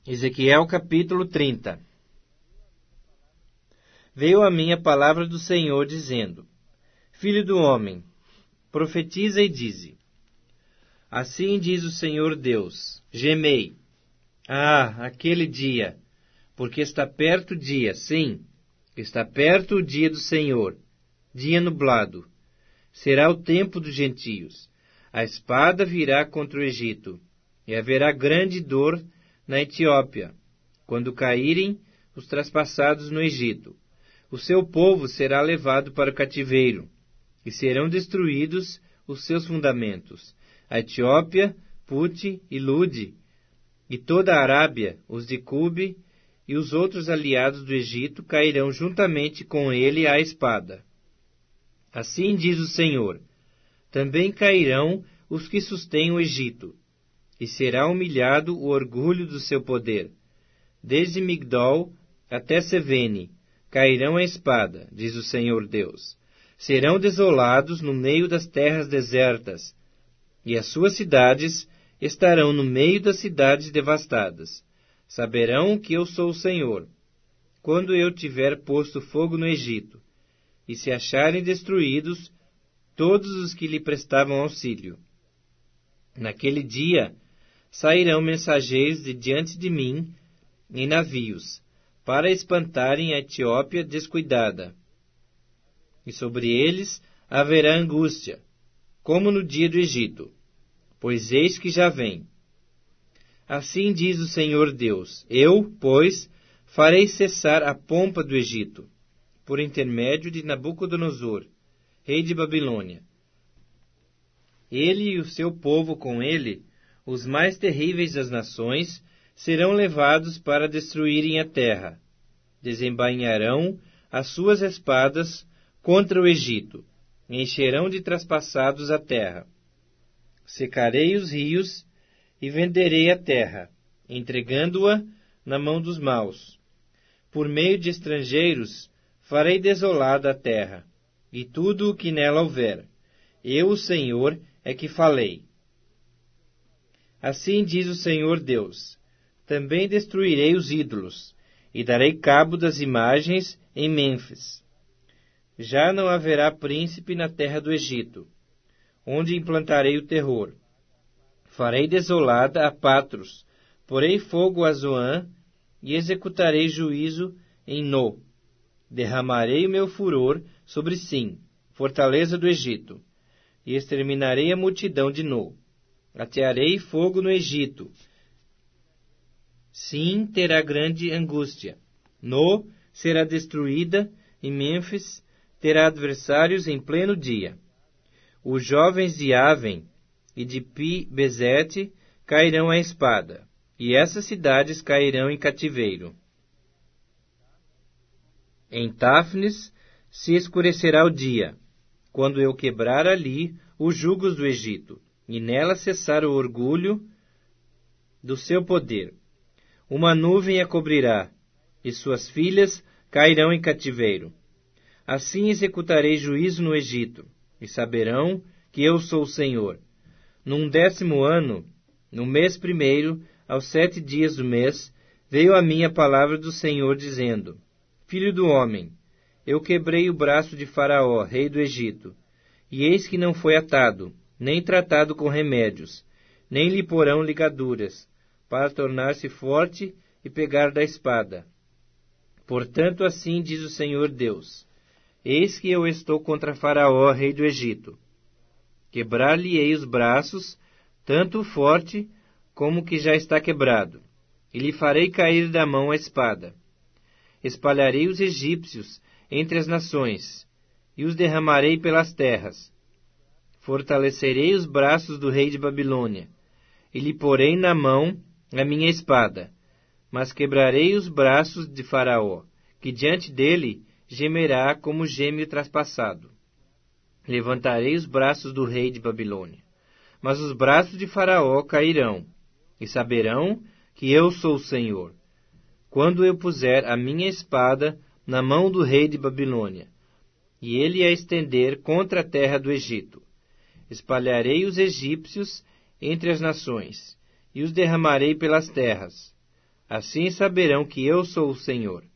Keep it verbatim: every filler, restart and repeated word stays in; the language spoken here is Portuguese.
Ezequiel capítulo trinta. Veio a mim a palavra do Senhor, dizendo: Filho do homem, profetiza e dize: Assim diz o Senhor Deus: Gemei. Ah, aquele dia, porque está perto o dia, sim, está perto o dia do Senhor, dia nublado. Será o tempo dos gentios. A espada virá contra o Egito, e haverá grande dor na Etiópia, quando caírem os traspassados no Egito. O seu povo será levado para o cativeiro, e serão destruídos os seus fundamentos. A Etiópia, Pute e Lude, e toda a Arábia, os de Cube e os outros aliados do Egito cairão juntamente com ele à espada. Assim diz o Senhor: também cairão os que sustêm o Egito, e será humilhado o orgulho do seu poder. Desde Migdol até Sevene cairão a espada, diz o Senhor Deus. Serão desolados no meio das terras desertas, e as suas cidades estarão no meio das cidades devastadas. Saberão que eu sou o Senhor, quando eu tiver posto fogo no Egito, e se acharem destruídos todos os que lhe prestavam auxílio. Naquele dia sairão mensageiros de diante de mim em navios, para espantarem a Etiópia descuidada. E sobre eles haverá angústia, como no dia do Egito, pois eis que já vem. Assim diz o Senhor Deus: eu, pois, farei cessar a pompa do Egito, por intermédio de Nabucodonosor, rei de Babilônia. Ele e o seu povo com ele, os mais terríveis das nações, serão levados para destruírem a terra. Desembainharão as suas espadas contra o Egito, encherão de traspassados a terra. Secarei os rios e venderei a terra, entregando-a na mão dos maus. Por meio de estrangeiros farei desolada a terra, e tudo o que nela houver. Eu, o Senhor, é que falei. Assim diz o Senhor Deus: também destruirei os ídolos, e darei cabo das imagens em Mênfis. Já não haverá príncipe na terra do Egito, onde implantarei o terror. Farei desolada a Patros, porei fogo a Zoã, e executarei juízo em No. Derramarei o meu furor sobre Sim, fortaleza do Egito, e exterminarei a multidão de No. Atearei fogo no Egito. Sim, terá grande angústia. No será destruída, e Mênfis terá adversários em pleno dia. Os jovens de Aven e de Pi-Besete cairão à espada, e essas cidades cairão em cativeiro. Em Táfnis se escurecerá o dia, quando eu quebrar ali os jugos do Egito, e nela cessar o orgulho do seu poder. Uma nuvem a cobrirá, e suas filhas cairão em cativeiro. Assim executarei juízo no Egito, e saberão que eu sou o Senhor. Num décimo ano, no mês primeiro, aos sete dias do mês, veio a mim a palavra do Senhor, dizendo: Filho do homem, eu quebrei o braço de Faraó, rei do Egito, e eis que não foi atado, nem tratado com remédios, nem lhe porão ligaduras, para tornar-se forte e pegar da espada. Portanto, assim diz o Senhor Deus: eis que eu estou contra Faraó, rei do Egito. Quebrar-lhe-ei os braços, tanto o forte como o que já está quebrado, e lhe farei cair da mão a espada. Espalharei os egípcios entre as nações, e os derramarei pelas terras. Fortalecerei os braços do rei de Babilônia, e lhe porei na mão a minha espada, mas quebrarei os braços de Faraó, que diante dele gemerá como geme o traspassado. Levantarei os braços do rei de Babilônia, mas os braços de Faraó cairão, e saberão que eu sou o Senhor, quando eu puser a minha espada na mão do rei de Babilônia, e ele a estender contra a terra do Egito. Espalharei os egípcios entre as nações, e os derramarei pelas terras. Assim saberão que eu sou o Senhor.